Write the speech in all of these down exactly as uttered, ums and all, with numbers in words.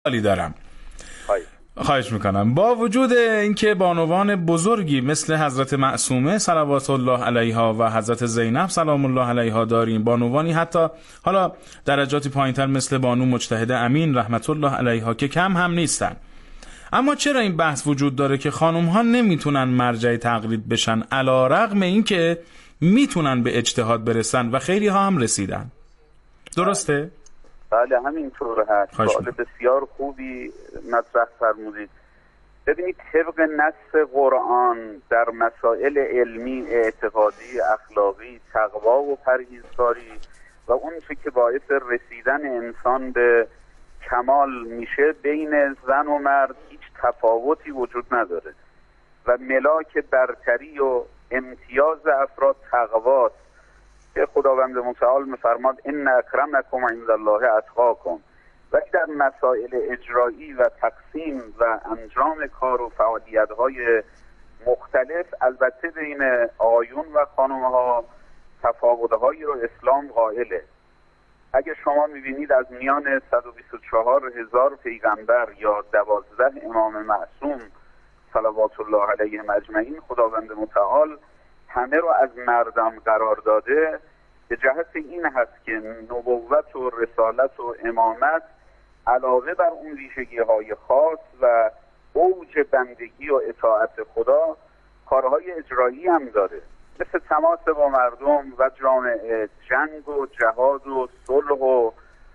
عالی دارم. های. خواهش میکنم. با وجود اینکه بانوان بزرگی مثل حضرت معصومه صلوات الله علیها و حضرت زینب سلام الله علیها داریم، بانوانی حتی حالا درجاتی پایینتر مثل بانو مجتهده امین رحمت الله علیها که کم هم نیستن، اما چرا این بحث وجود داره که خانم ها نمیتونن مرجع تقلید بشن علی رغم اینکه میتونن به اجتهاد برسن و خیلی ها هم رسیدن؟ درسته؟ بله همینطور هست. سوال بسیار خوبی مطرح فرمودید. ببینید طبق نص قرآن در مسائل علمی، اعتقادی، اخلاقی، تقوا و پرهیزکاری و اون چه که باعث رسیدن انسان به کمال میشه بین زن و مرد هیچ تفاوتی وجود نداره و ملاک برتری و امتیاز افراد تقواست که خداوند متعال میفرماد ان اکرمکم عند الله اتقاکم. ولی در مسائل اجرایی و تقسیم و انجام کار و فعالیت‌های مختلف البته بین آقایون و خانم‌ها تفاوت‌هایی رو اسلام قائله. اگه شما می‌بینید از میان صد و بیست و چهار هزار پیغمبر یا دوازده امام معصوم صلوات الله علیهم اجمعین خداوند متعال همه رو از مردم قرار داده به جهت این هست که نبوت و رسالت و امامت علاوه بر اون ویژگی‌های خاص و اوج بندگی و اطاعت خدا کارهای اجرایی هم داره، مثل تماس با مردم و جامعه، جنگ و جهاد و صلح و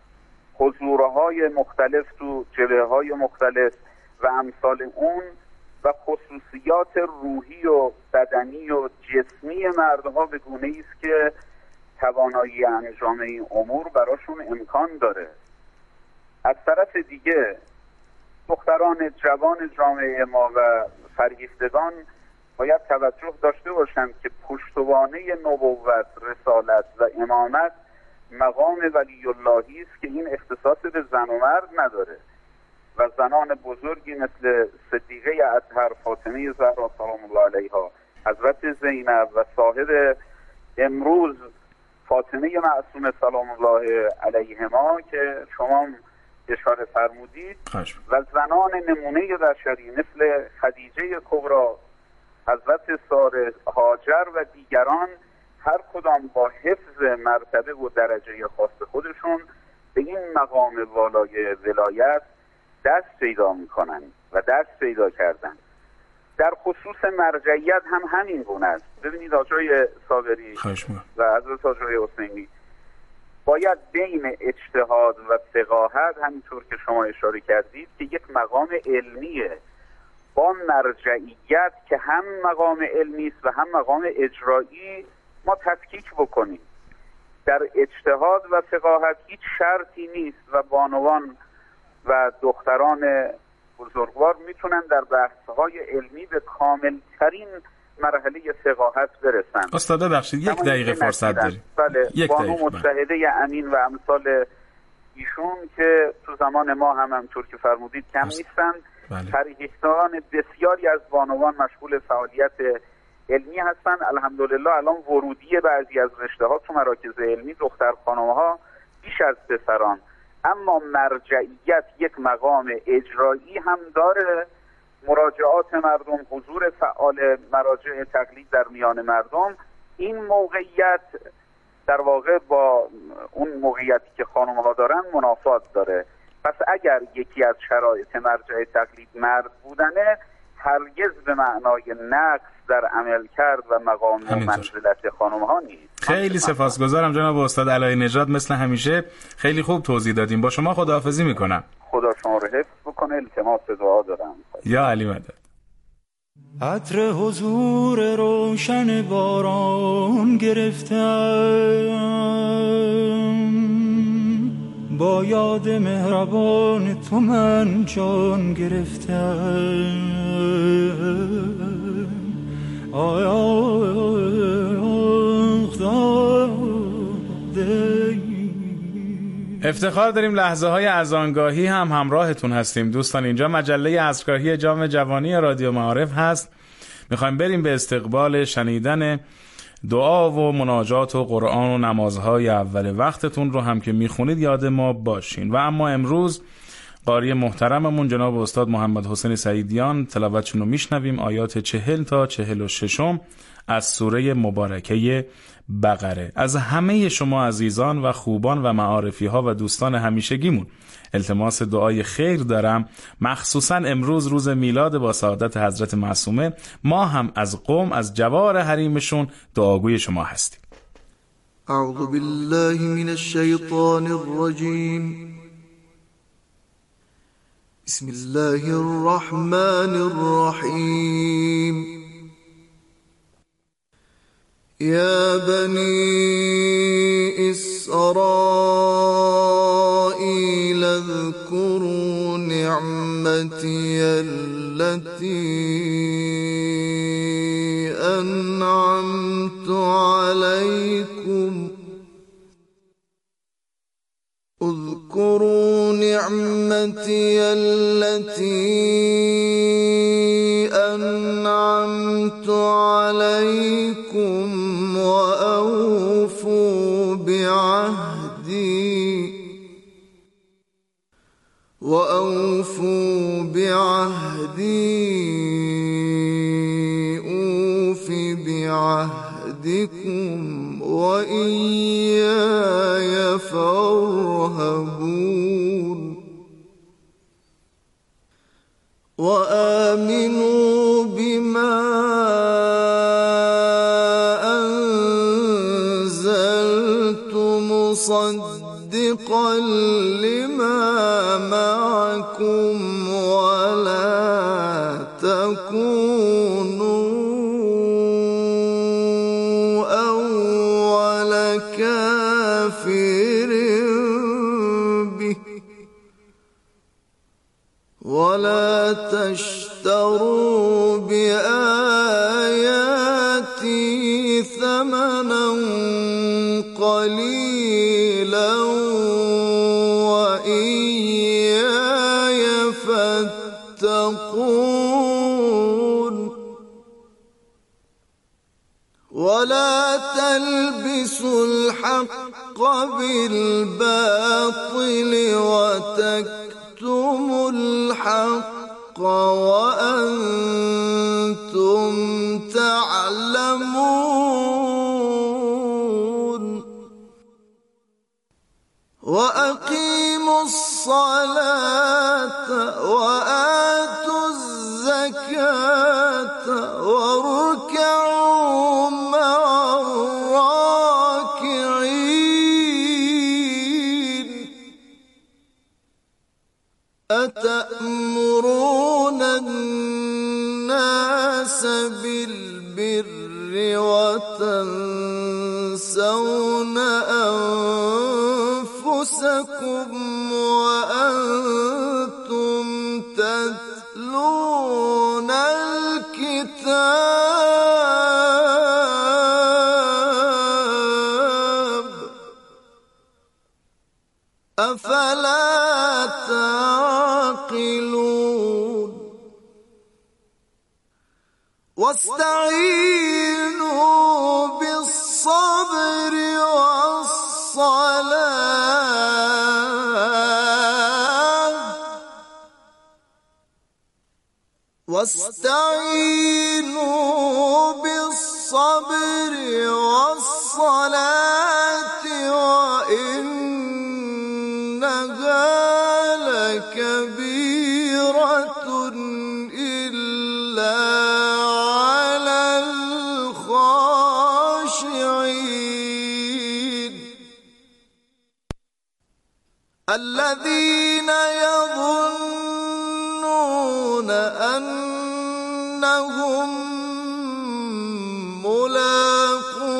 حضورهای مختلف تو جبهه‌های مختلف و امثال اون و خصوصیات روحی و بدنی و جسمی مردها به گونه‌ای است که توانایی انجام این امور براشون امکان داره. از طرف دیگه دختران جوان جامعه ما و فرهیختگان باید توجه داشته باشند که پشتوانه نبوت، رسالت و امامت مقام ولی اللهی است که این اختصاص به زن و مرد نداره و زنان بزرگی مثل صدیقه اطهر فاطمه زهرا سلام الله علیها، حضرت زینب و صاحب امروز فاطمه معصومه سلام الله علیهما که شما اشاره فرمودید و زنان نمونه بشری مثل خدیجه کبری، حضرت ساره، هاجر و دیگران هر کدام با حفظ مرتبه و درجه خاص خودشون به این مقام والای ولایت دست پیدا میکنن و دست پیدا کردن. در خصوص مرجعیت هم همین گونه است. ببینید آقای صابری و حضرت آقای حسینی باید بین اجتهاد و فقاهت همینطور که شما اشاره کردید که یک مقام علمیه با مرجعیت که هم مقام علمی است و هم مقام اجرایی ما تفکیک بکنیم. در اجتهاد و فقاهت هیچ شرطی نیست و بانوان و دختران بزرگوار میتونن در بحث‌های علمی به کاملترین مرحله فقاهت برسن. استاد ببخشید یک دقیقه فرصت داریم. بله، یک بانو مجتهده امین و امثال ایشون که تو زمان ما هم همونطور که فرمودید کم نیستن. فرهیختگان بسیاری از بانوان مشغول فعالیت علمی هستن. الحمدلله الان ورودی بعضی از رشته‌ها تو مراکز علمی دختر خانم‌ها بیش از پسران، اما مرجعیت یک مقام اجرایی هم داره. مراجعات مردم، حضور فعال مراجع تقلید در میان مردم، این موقعیت در واقع با اون موقعیتی که خانم‌ها دارن منافات داره. پس اگر یکی از شرایط مرجع تقلید مرد بودنه هرگز به معنای نقص در عمل کرد و مقام و منزلت خانم‌ها نیست. خیلی سپاسگزارم جناب استاد علایی نژاد، مثل همیشه خیلی خوب توضیح دادیم. با شما خداحافظی میکنم. خدا شما رو حفظ بکنه. التماس دعا دارم. یا علی مدد. عطر حضور روشن باران گرفتم، با یاد مهربان تو من جان گرفتم. افتخار داریم لحظه های اذانگاهی هم همراهتون هستیم دوستان. اینجا مجله عصرگاهی جام جوانی رادیو معارف هست. میخوایم بریم به استقبال شنیدن دعا و مناجات و قرآن و نمازهای اول وقتتون رو هم که میخونید یاد ما باشین. و اما امروز قاری محترممون جناب استاد محمد حسین سعیدیان تلاوتشون رو میشنویم. آیات چهل تا چهل و ششم از سوره مبارکه بقره. از همه شما عزیزان و خوبان و معارفی ها و دوستان همیشگیمون التماس دعای خیر دارم، مخصوصا امروز روز میلاد با سعادت حضرت معصومه. ما هم از قوم، از جوار حریمشون دعاگوی شما هستیم. اعوذ بالله من الشیطان الرجیم. بسم الله الرحمن الرحیم. يا بني إسرائيل اذكروا نعمتي التي أنعمت عليكم اذكروا نعمتي التي أنعمت عليكم وأوفوا بعهدي وأوفوا بعهدي أوف بعهدكم وإياي فارهبون. وآمنوا بما أنزلت مصدقا لما معكم ولا تكونوا أول كافر به ولا تشتروا بآياتي ثمنا قليلا وإياي فاتقون. ولا تلبسوا الحق بالباطل وتكتموا الحق وأنتم تعلمون. وأقيموا الصلاة وآتوا الزكاة واركعوا مع الراكعين. أتأمرون الناس بالبر وتنسون أنفسكم وأنتم تتلون الكتاب أفلا تعقلون. واستعينوا بالصبر والصلاة واستعينوا بالصبر والصلاة وإنها لكبيرة إلا على الخاشعين الذين يظنون أنهم ملاقو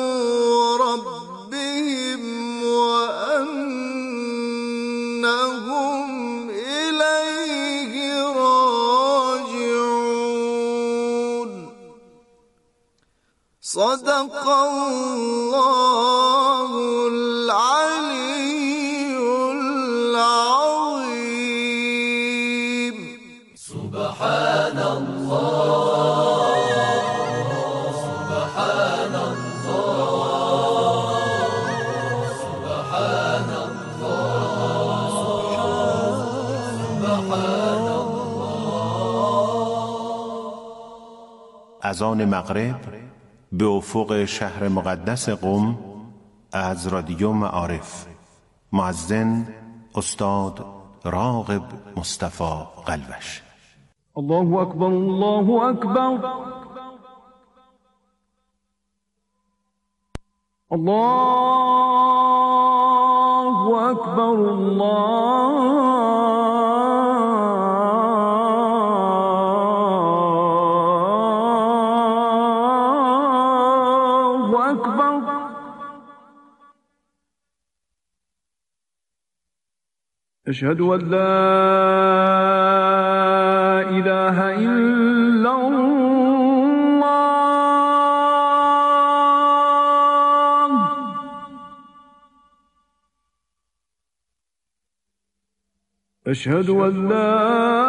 ربهم وأنهم إليه راجعون. صدق الله العلي العظيم. سبحان الله سبحان الله سبحان الله سبحان از آن مغرب به افق شهر مقدس قم از رادیو معارف. مؤذن استاد راغب مصطفی قلوش. الله اکبر، الله اکبر، الله اکبر، الله اکبر. اشهد ان لا اله الا الله. اشهد ان لا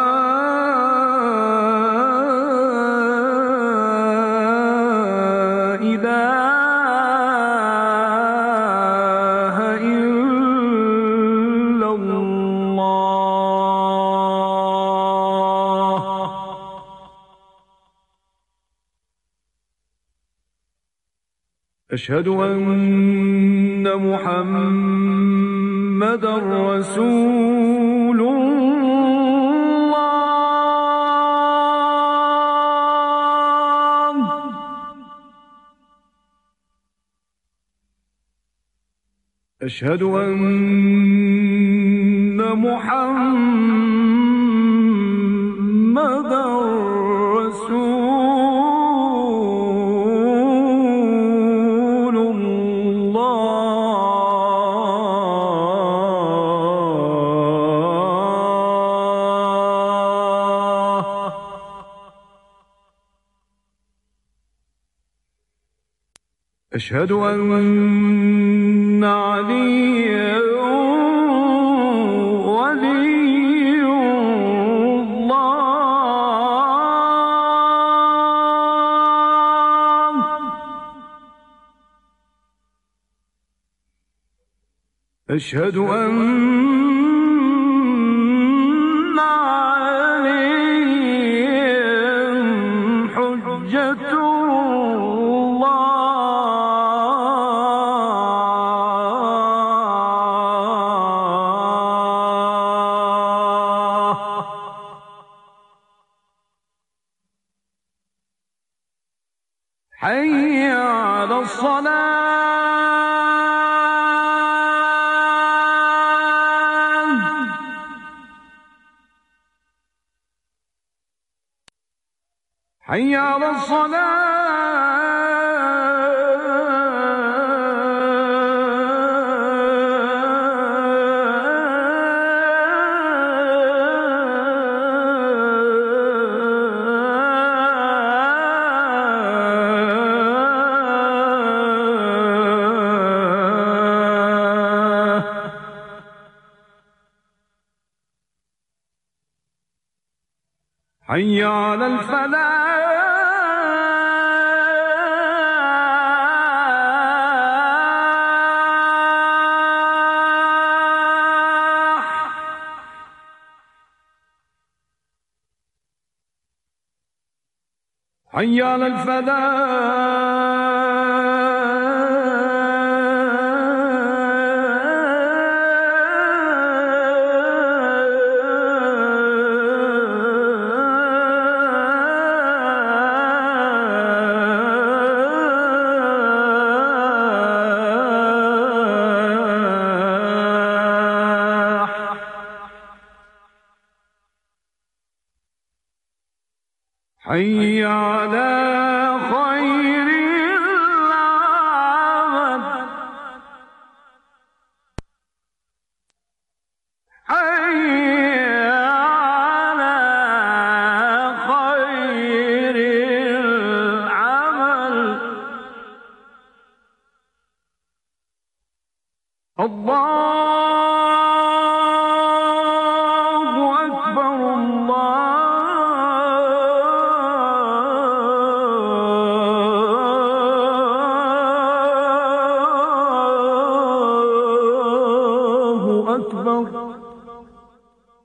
أشهد أن محمد رسول الله. أشهد أن محمد رسول أشهد أن عليا ولي الله. أشهد أن عليا حجة حي على الصلاة. حي على الصلاة. حي على الفلاح. حي على الفلاح. حي على خير العمل. حي على خير العمل. الله أكبر، الله أكبر.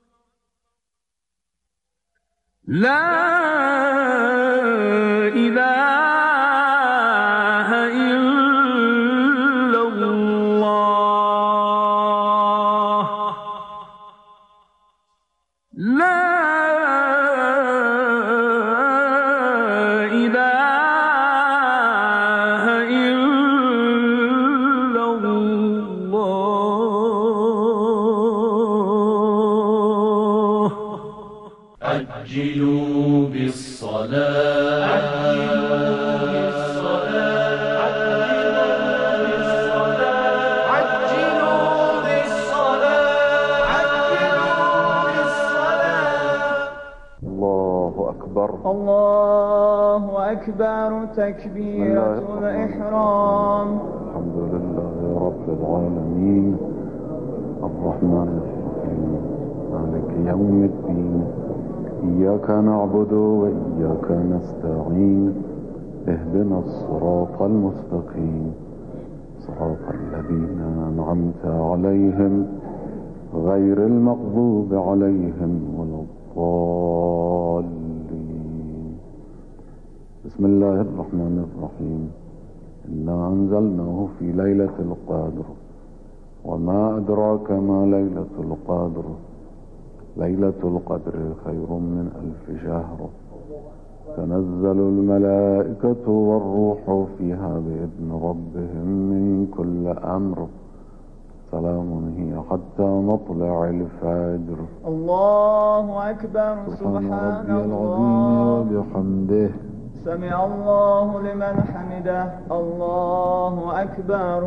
لا إله عجلوا بالصلاة عجلوا بالصلاة عجلوا بالصلاة. الله أكبر الله أكبر. تكبيرة الإحرام. الحمد لله رب العالمين الرحمن الرحيم مالك يوم الدين إياك نعبد وإياك نستعين اهدنا الصراط المستقيم صراط الذين أنعمت عليهم غير المغضوب عليهم ولا الضالين. بسم الله الرحمن الرحيم. إنا أنزلناه في ليلة القدر وما أدراك ما ليلة القدر ليلة القدر خير من ألف شهر تنزل الملائكة والروح فيها بإذن ربهم من كل أمر سلام هي حتى مطلع الفجر. الله أكبر. سبحان ربي العظيم وبحمده سمع الله لمن حمده. الله أكبر.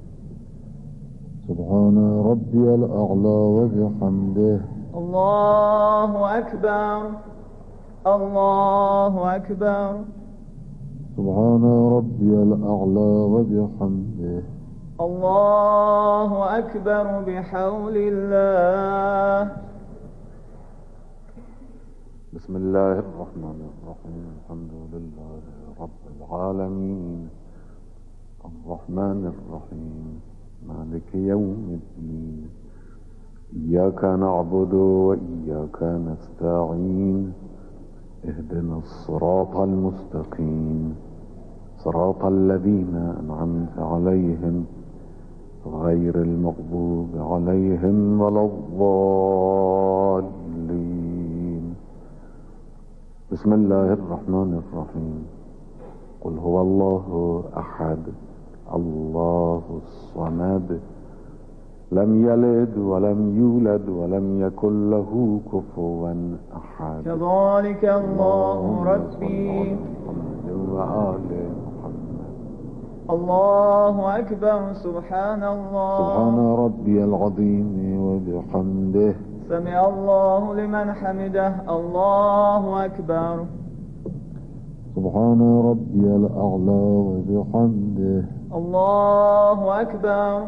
سبحان ربي الأعلى وبحمده. الله أكبر. الله أكبر. سبحان ربي الأعلى وبحمده. الله أكبر بحول الله. بسم الله الرحمن الرحيم. الحمد لله رب العالمين الرحمن الرحيم مالك يوم الدين إياك نعبد وإياك نستعين اهدنا الصراط المستقيم صراط الذين أنعمت عليهم غير المغضوب عليهم ولا الضالين. بسم الله الرحمن الرحيم. قل هو الله أحد الله الصمد لم يلد ولم يولد ولم يكن له كفوا أحد. كذلك الله ربي. وآل محمد. الله أكبر. سبحان الله. سبحان ربي العظيم وبحمده. سمع الله لمن حمده. الله أكبر. سبحان ربي الأعلى وبحمده. الله أكبر.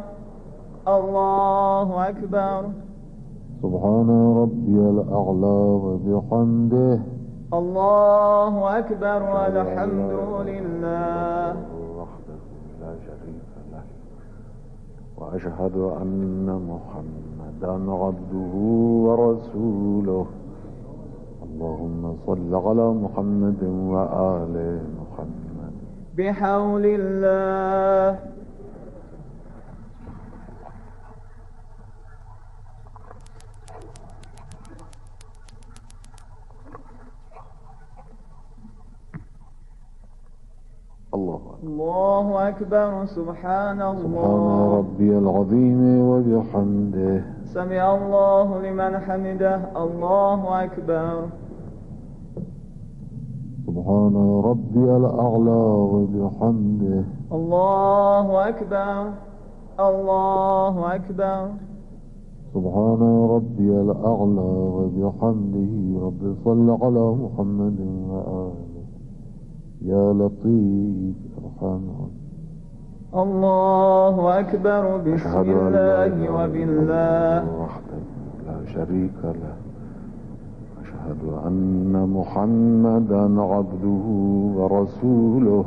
الله أكبر. سبحان ربي الأعلى وبحمده. الله أكبر والحمد لله وحده لا شريك له وأشهد أن محمدا عبده ورسوله. اللهم صل على محمد وآل محمد. بحول الله. الله أكبر. الله أكبر. سبحان الله. سبحان ربي العظيم وبحمده. سمع الله لمن حمده. الله أكبر. سبحان ربي الأعلى وبحمده. الله أكبر. الله أكبر. سبحان ربي الأعلى وبحمده. رب صل على محمد وآله يا لطيف ارحم. الله أكبر. بسم الله وبالله وحده لا شريك له. أشهد أن محمدا عبده ورسوله.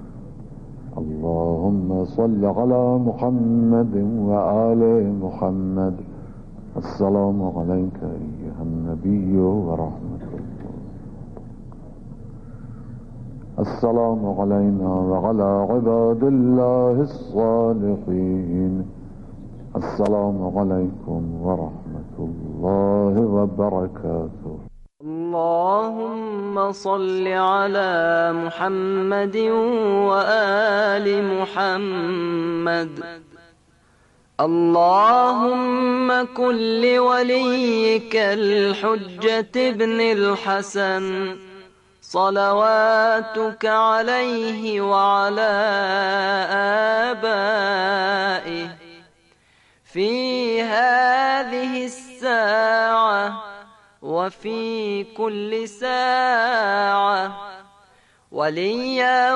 اللهم صل على محمد وآل محمد. السلام عليك أيها النبي ورحمة الله. السلام علينا وعلى عباد الله الصالحين. السلام عليكم ورحمة الله. الله وبركاته. اللهم صل على محمد وآل محمد. اللهم كن لوليك الحجة ابن الحسن صلواتك عليه وعلى آبائه في هذه الساعة وفي كل ساعة وليا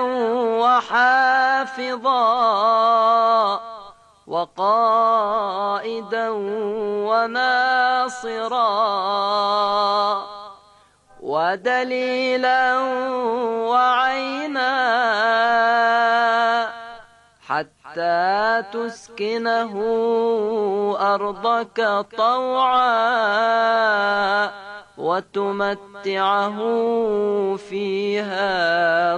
وحافظا وقائدا وناصرا ودليلا وعينا حتى تسكنه أرضك طوعا وتمتعه فيها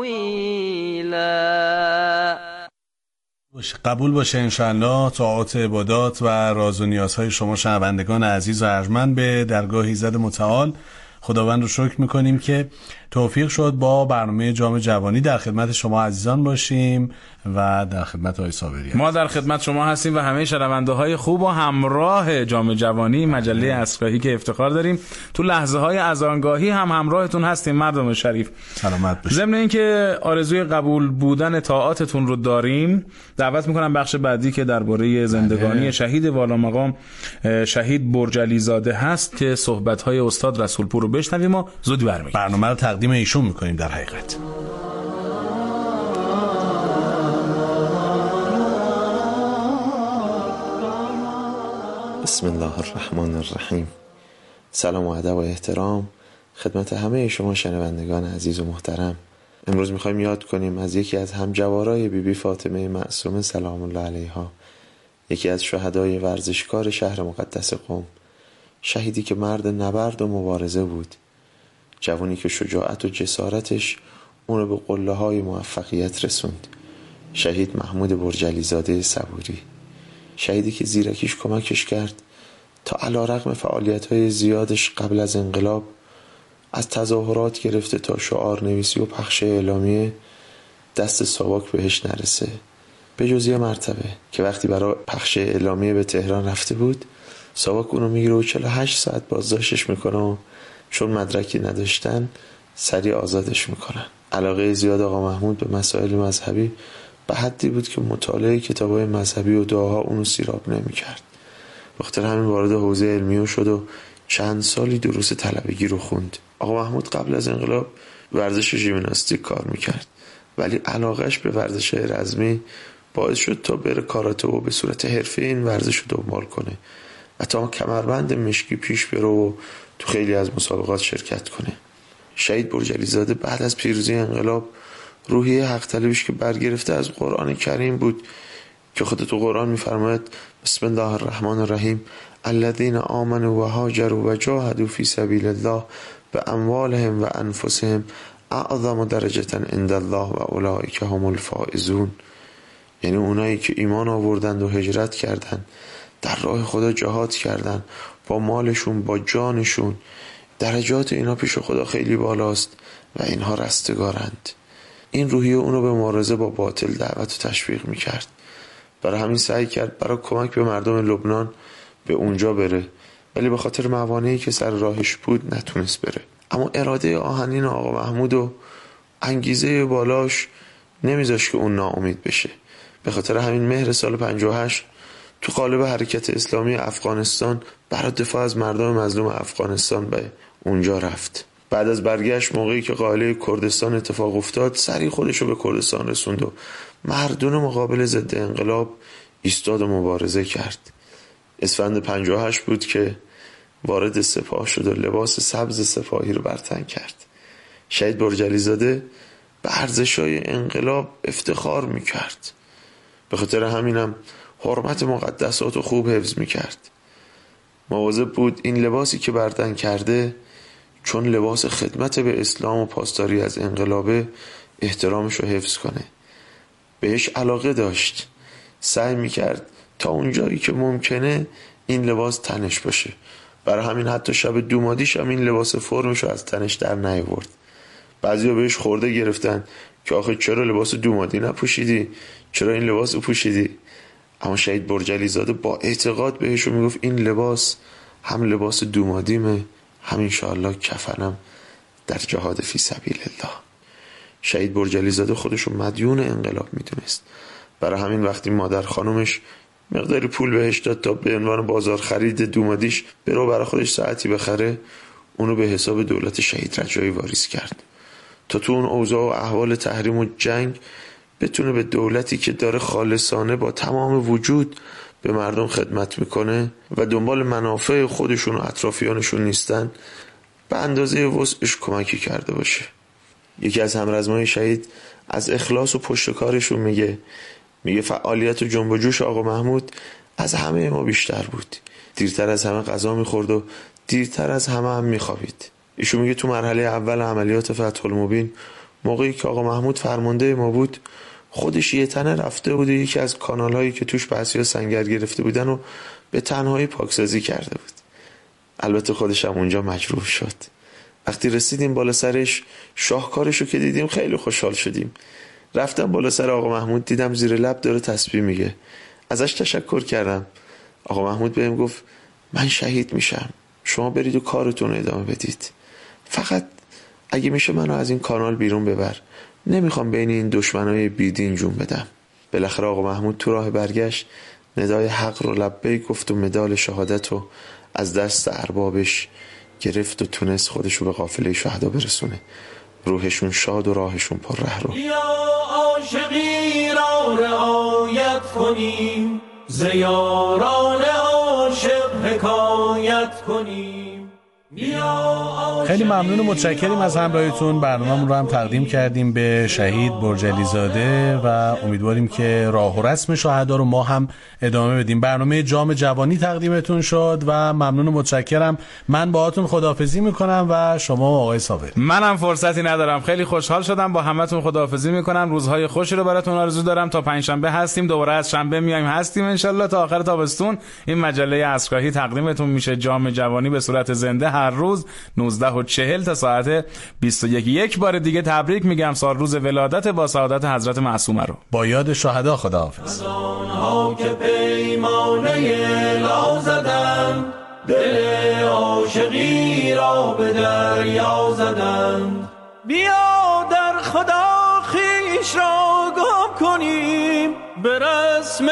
طويلا. قبول باشه انشاءالله طاعات عبادات و راز و نیازهای شما شنوندگان عزیز و ارجمند به درگاه ایزد متعال. خداوند رو شکر میکنیم که توفیق شد با برنامه جام جوانی در خدمت شما عزیزان باشیم و در خدمت آقای صابری. ما در خدمت شما هستیم و همه شنونده های خوب و همراه جام جوانی مجله اسکاهی که افتخار داریم تو لحظه های اذانگاهی هم همراهتون هستیم. مردم شریف سلامت باشید. ضمن اینکه آرزوی قبول بودن طاعاتتون رو داریم، دعوت میکنم بخش بعدی که درباره زندگانی شهید والا مقام شهید برجلی زاده هست که صحبت های استاد رسولپور رو بشنویم و زود برمیگردیم. برنامه رو تقدیم ایشون میکنیم. در حقیقت بسم الله الرحمن الرحیم. سلام و ادب و احترام خدمت همه شما شنوندگان عزیز و محترم. امروز میخوایم یاد کنیم از یکی از همجوارای بی بی فاطمه معصومه سلام الله علیها، یکی از شهدای ورزشکار شهر مقدس قم، شهیدی که مرد نبرد و مبارزه بود، جوانی که شجاعت و جسارتش اونو به قله های موفقیت رسوند. شهید محمود برجلی زاده صبوری، شهیدی که زیرکیش کمکش کرد تا علیرغم فعالیت‌های زیادش قبل از انقلاب، از تظاهرات گرفته تا شعار نویسی و پخش اعلامیه، دست ساواک بهش نرسه. به جز یه مرتبه که وقتی برای پخش اعلامیه به تهران رفته بود، ساواک اونو میگیره و چهل و هشت ساعت بازداشتش میکنه و چون مدرکی نداشتن سریع آزادش میکنن. علاقه زیاد آقا محمود به مسائل مذهبی به حدی بود که مطالعه کتابای مذهبی و دعاها اونو سیراب نمیکرد. بخاطر همین وارد حوزه علمیه شد و چند سالی دروس طلبگی رو خوند. آقا محمود قبل از انقلاب ورزش ژیمناستیک کار میکرد، ولی علاقهش به ورزش رزمی باعث شد تا بره کاراته و به صورت حرفه‌ای این ورزش رو دنبال کنه و تا کمربند مشکی پیش بره و تو خیلی از مسابقات شرکت کنه. شهید برجلی زاده بعد از پیروزی انقلاب روحیه حق طلبیش که برگرفته از قرآن کریم بود که خود تو قرآن میفرماید بسم الله الرحمن الرحیم الذین آمنوا و هاجروا و جاهدوا فی سبیل الله باموالهم و انفسهم اعظم درجة عند الله و اولئک هم الفائزون. یعنی اونایی که ایمان آوردند و هجرت کردند، در راه خدا جهاد کردند، با مالشون با جانشون، درجات اینا پیش خدا خیلی بالاست و اینها رستگارند. این روحیه اونو به مبارزه با باطل دعوت و تشویق میکرد. برای همین سعی کرد برای کمک به مردم لبنان به اونجا بره، ولی به خاطر موانعی که سر راهش بود نتونست بره. اما اراده آهنین آقا محمود و انگیزه بالاش نمیذاشت که اون ناامید بشه. به خاطر همین مهر سال پنجاه و هشت تو قالب حرکت اسلامی افغانستان برای دفاع از مردم مظلوم افغانستان به اونجا رفت. بعد از برگشت موقعی که قائله کردستان اتفاق افتاد، سریع خودشو به کردستان رسوند و مردون مقابل ضد انقلاب ایستاد و مبارزه کرد. اسفند پنجاه و هشت بود که وارد سپاه شد و لباس سبز سپاهی رو بر تن کرد. شهید برجلی زاده به ارزش‌های انقلاب افتخار میکرد. به خاطر همینم حرمت مقدسات رو خوب حفظ میکرد. مواظب بود این لباسی که بر تن کرده، چون لباس خدمت به اسلام و پاسداری از انقلابه، احترامش رو حفظ کنه. بهش علاقه داشت، سعی میکرد تا اونجایی که ممکنه این لباس تنش باشه. برای همین حتی شب دومادیش هم این لباس فرمشو از تنش در نیاورد. بعضیا بهش خورده گرفتن که آخه چرا لباس دومادی نپوشیدی، چرا این لباس رو پوشیدی؟ اما شهید برجلی زاده با اعتقاد بهشون میگفت این لباس هم لباس دومادیمه، هم انشاءالله کفنم در جهاد فی سبیل الله. شهید برجلی زاده خودشو مدیون انقلاب میدونست. برای همین وقتی مادر خانومش مقداری پول بهش داد تا به عنوان بازار خرید دومادیش برو برای خودش ساعتی بخره، اونو به حساب دولت شهید رجایی واریز کرد تا تو اون اوضاع و احوال تحریم و جنگ بتونه به دولتی که داره خالصانه با تمام وجود به مردم خدمت میکنه و دنبال منافع خودشون و اطرافیانشون نیستن به اندازه وسعش کمکی کرده باشه. یکی از همرزمای شهید از اخلاص و پشتکارشون میگه میگه فعالیت و جنب و جوش آقا محمود از همه ما بیشتر بود. دیرتر از همه غذا میخورد و دیرتر از همه هم میخوابید. ایشون میگه تو مرحله اول عملیات فتح المبین موقعی که آقا محمود فرمانده ما بود خودش یه تنه رفته بود یکی از کانالهایی که توش بحثی سنگر گرفته بودن و به تنهایی پاکسازی کرده بود. البته خودش هم اونجا مجروح شد. وقتی رسیدیم بالا سرش شاهکارشو که دیدیم خیلی خوشحال شدیم. رفتم بالا سر آقا محمود دیدم زیر لب داره تسبیح میگه. ازش تشکر کردم. آقا محمود بهم گفت من شهید میشم، شما برید و کارتون ادامه بدید، فقط اگه میشه منو از این کانال بیرون ببر، نمیخوام بین این دشمنای بیدین جون بدم. بالاخره آقا محمود تو راه برگشت ندای حق رو لبیک گفت و مدال شهادت رو از دست اربابش گرفت و تونست خودشو به قافله شهدا برسونه. روحشون شاد و راهشون پر ره رو. یا عاشقی را رعایت کنیم، زیاران عاشق حکایت کنیم. خیلی ممنون و متشکریم از همراهیتون. برنامه‌مون رو هم تقدیم کردیم به شهید برجلی زاده و امیدواریم که راه و رسم شهدا رو ما هم ادامه بدیم. برنامه جام جوانی تقدیمتون شد و ممنون و متشکرم. من باهاتون خداحافظی میکنم و شما و آقای صابر. منم فرصتی ندارم، خیلی خوشحال شدم با همتون خداحافظی میکنم. روزهای خوشی رو براتون آرزو دارم. تا پنجشنبه هستیم، دوباره از شنبه میایم هستیم ان شاءالله تا آخر تابستون. این مجله عصرگاهی تقدیمتون میشه جام جوانی به صورت زنده هر روز نوزده و چهل تا ساعت بیست و یک. یک بار دیگه تبریک میگم سال روز ولادت با سعادت حضرت معصومه رو. با یاد شهدا خداحافظ. آنها که پیمانه لا زدند، دل عاشقی را به دریا زدند. بیا در خدا خویش را گم کنیم، به رسم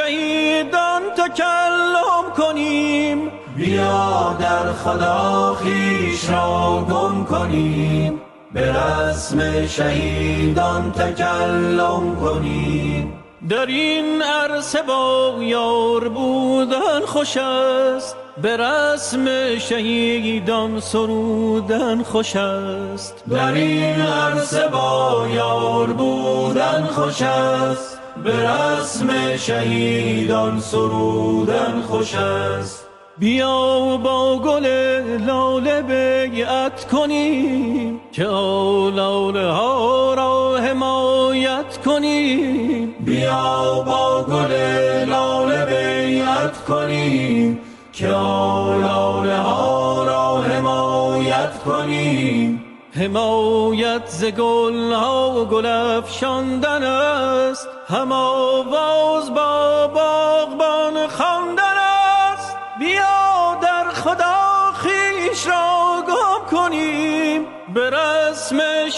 شهیدان تکلم کنیم. بیا در خدا خویش را گم کنیم، به رسم شهیدان تکلم کنیم. در این عرصه با یار بودن خوش است، به رسم شهیدان سرودن خوش است. در این عرصه با یار بودن خوش است، به رسم شهیدان سرودن خوش است. بیا با گل لاله بیعت کنیم، که لاله ها را حمایت کنیم. بیا با گل لاله بیعت کنیم، که لاله ها را حمایت کنیم. حمایت ز گل ها گل افشاندن است، هم آواز با باغبان خواندن است. بیا در خدا خویش را گم کنیم، به رسم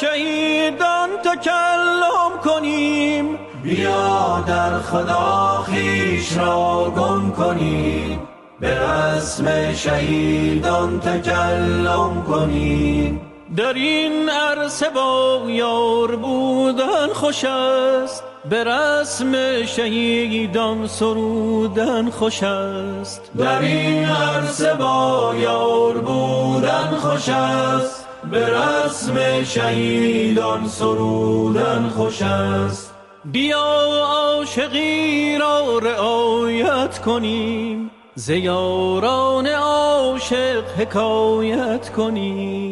شهیدان تکلم کنیم. بیا در خدا خویش را گم کنیم، به رسم شهیدان تکلم کنیم. در این عرصه با یار بودن خوش است، به رسم شهیدان سرودن خوش است. در این عرصه با یار بودن خوش است، به رسم شهیدان سرودن خوش است. بیا عاشقی را رعایت کنیم، ز یاران عاشق حکایت کنیم.